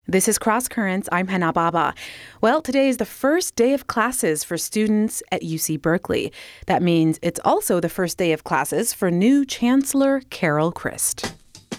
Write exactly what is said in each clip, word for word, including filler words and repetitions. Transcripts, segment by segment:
This is Cross Currents. I'm Hannah Baba. Well, today is the first day of classes for students at U C Berkeley. That means it's also the first day of classes for new Chancellor Carol Christ.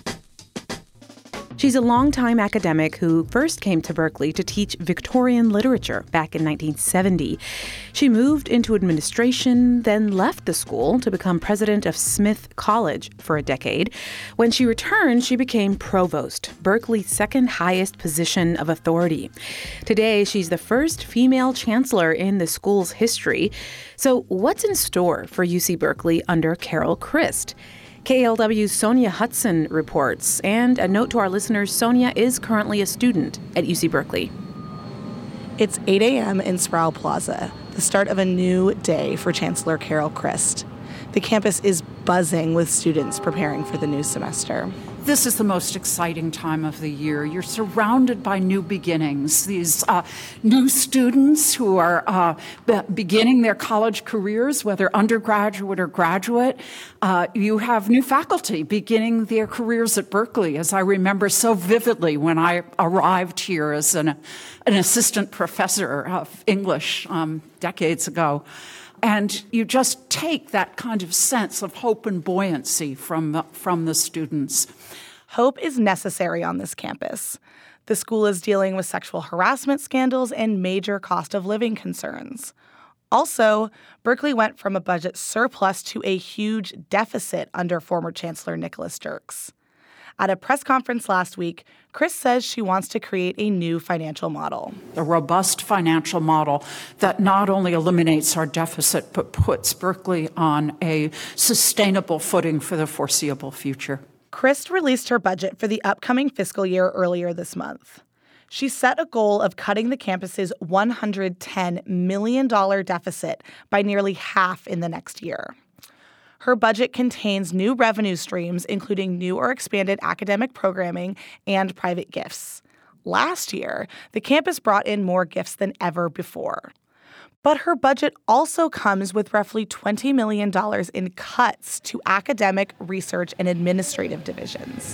She's a longtime academic who first came to Berkeley to teach Victorian literature back in nineteen seventy. She moved into administration, then left the school to become president of Smith College for a decade. When she returned, she became provost, Berkeley's second highest position of authority. Today, she's the first female chancellor in the school's history. So what's in store for U C Berkeley under Carol Christ? K L W's Sonia Hudson reports. And a note to our listeners, Sonia is currently a student at U C Berkeley. It's eight a.m. in Sproul Plaza, the start of a new day for Chancellor Carol Christ. The campus is buzzing with students preparing for the new semester. This is the most exciting time of the year. You're surrounded by new beginnings. These uh, new students who are uh, be- beginning their college careers, whether undergraduate or graduate. Uh, you have new faculty beginning their careers at Berkeley, as I remember so vividly when I arrived here as an, an assistant professor of English um, decades ago. And you just take that kind of sense of hope and buoyancy from the, from the students. Hope is necessary on this campus. The school is dealing with sexual harassment scandals and major cost of living concerns. Also, Berkeley went from a budget surplus to a huge deficit under former Chancellor Nicholas Dirks. At a press conference last week, Christ says she wants to create a new financial model. A robust financial model that not only eliminates our deficit, but puts Berkeley on a sustainable footing for the foreseeable future. Christ released her budget for the upcoming fiscal year earlier this month. She set a goal of cutting the campus's one hundred ten million dollars deficit by nearly half in the next year. Her budget contains new revenue streams, including new or expanded academic programming and private gifts. Last year, the campus brought in more gifts than ever before. But her budget also comes with roughly twenty million dollars in cuts to academic, research, and administrative divisions.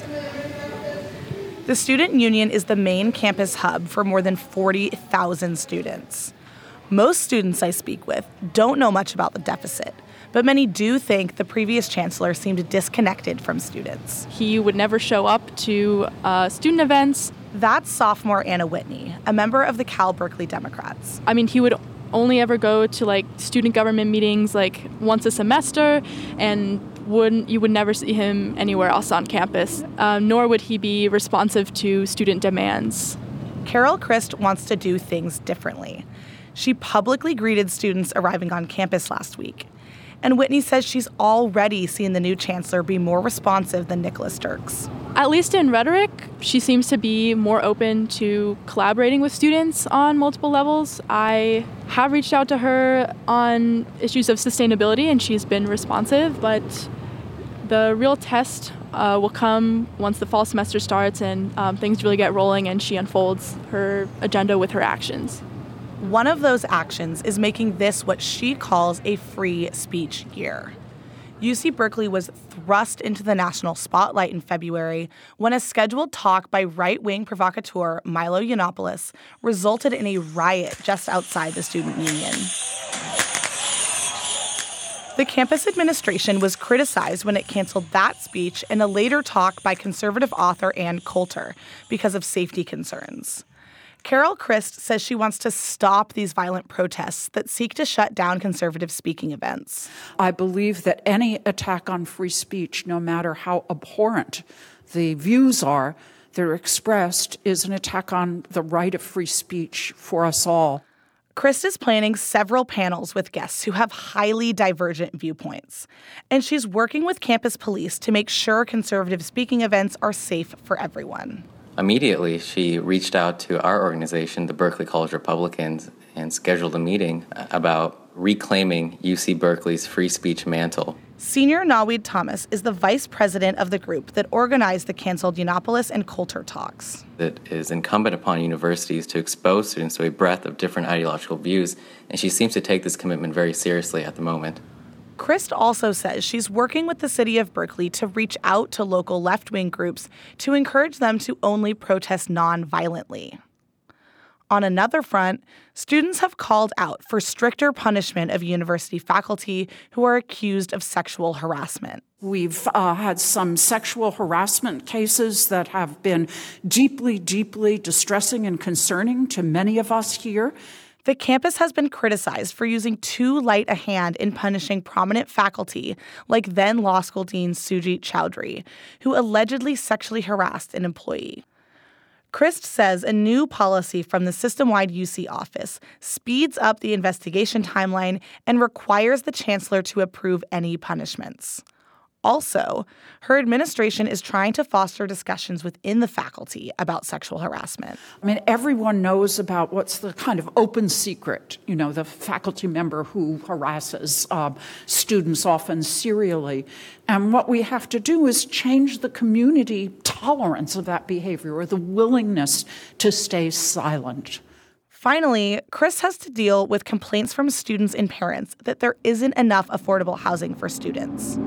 The student union is the main campus hub for more than forty thousand students. Most students I speak with don't know much about the deficit, but many do think the previous chancellor seemed disconnected from students. He would never show up to uh, student events. That's sophomore Anna Whitney, a member of the Cal Berkeley Democrats. I mean, he would only ever go to like student government meetings like once a semester, and wouldn't you would never see him anywhere else on campus, uh, nor would he be responsive to student demands. Carol Christ wants to do things differently. She publicly greeted students arriving on campus last week. And Whitney says she's already seen the new chancellor be more responsive than Nicholas Dirks. At least in rhetoric, she seems to be more open to collaborating with students on multiple levels. I have reached out to her on issues of sustainability, and she's been responsive, but the real test uh, will come once the fall semester starts and um, things really get rolling and she unfolds her agenda with her actions. One of those actions is making this what she calls a free speech year. U C Berkeley was thrust into the national spotlight in February when a scheduled talk by right-wing provocateur Milo Yiannopoulos resulted in a riot just outside the student union. The campus administration was criticized when it canceled that speech and a later talk by conservative author Ann Coulter because of safety concerns. Carol Christ says she wants to stop these violent protests that seek to shut down conservative speaking events. I believe that any attack on free speech, no matter how abhorrent the views are that are expressed, is an attack on the right of free speech for us all. Christ is planning several panels with guests who have highly divergent viewpoints, and she's working with campus police to make sure conservative speaking events are safe for everyone. Immediately, she reached out to our organization, the Berkeley College Republicans, and scheduled a meeting about reclaiming U C Berkeley's free speech mantle. Senior Nawid Thomas is the vice president of the group that organized the canceled Yiannopoulos and Coulter talks. It is incumbent upon universities to expose students to a breadth of different ideological views, and she seems to take this commitment very seriously at the moment. Christ also says she's working with the city of Berkeley to reach out to local left-wing groups to encourage them to only protest non-violently. On another front, students have called out for stricter punishment of university faculty who are accused of sexual harassment. We've uh, had some sexual harassment cases that have been deeply, deeply distressing and concerning to many of us here. The campus has been criticized for using too light a hand in punishing prominent faculty, like then law school dean Sujit Chowdhury, who allegedly sexually harassed an employee. Christ says a new policy from the system-wide U C office speeds up the investigation timeline and requires the chancellor to approve any punishments. Also, her administration is trying to foster discussions within the faculty about sexual harassment. I mean, everyone knows about what's the kind of open secret, you know, the faculty member who harasses uh, students often serially. And what we have to do is change the community tolerance of that behavior or the willingness to stay silent. Finally, Chris has to deal with complaints from students and parents that there isn't enough affordable housing for students.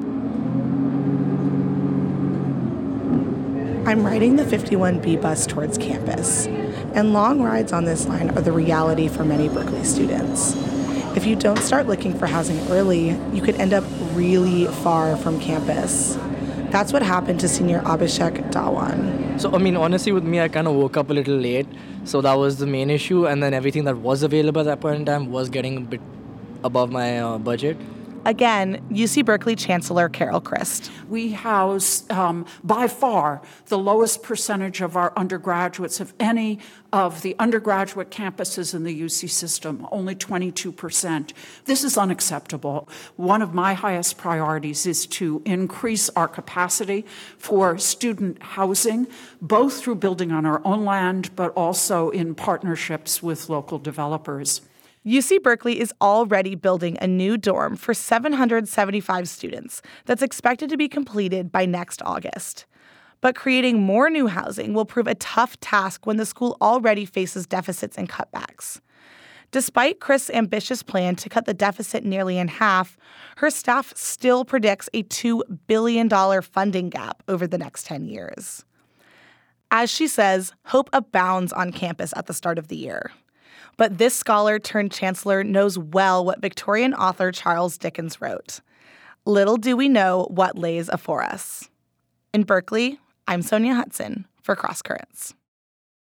I'm riding the fifty-one B bus towards campus, and long rides on this line are the reality for many Berkeley students. If you don't start looking for housing early, you could end up really far from campus. That's what happened to senior Abhishek Dawan. So, I mean, honestly, with me, I kind of woke up a little late, so that was the main issue, and then everything that was available at that point in time was getting a bit above my uh, budget. Again, U C Berkeley Chancellor Carol Christ. We house, um, by far, the lowest percentage of our undergraduates of any of the undergraduate campuses in the U C system, only twenty-two percent. This is unacceptable. One of my highest priorities is to increase our capacity for student housing, both through building on our own land, but also in partnerships with local developers. U C Berkeley is already building a new dorm for seven hundred seventy-five students that's expected to be completed by next August. But creating more new housing will prove a tough task when the school already faces deficits and cutbacks. Despite Chris' ambitious plan to cut the deficit nearly in half, her staff still predicts a two billion dollars funding gap over the next ten years. As she says, hope abounds on campus at the start of the year. But this scholar turned chancellor knows well what Victorian author Charles Dickens wrote. Little do we know what lays afore us. In Berkeley, I'm Sonia Hudson for Cross Currents.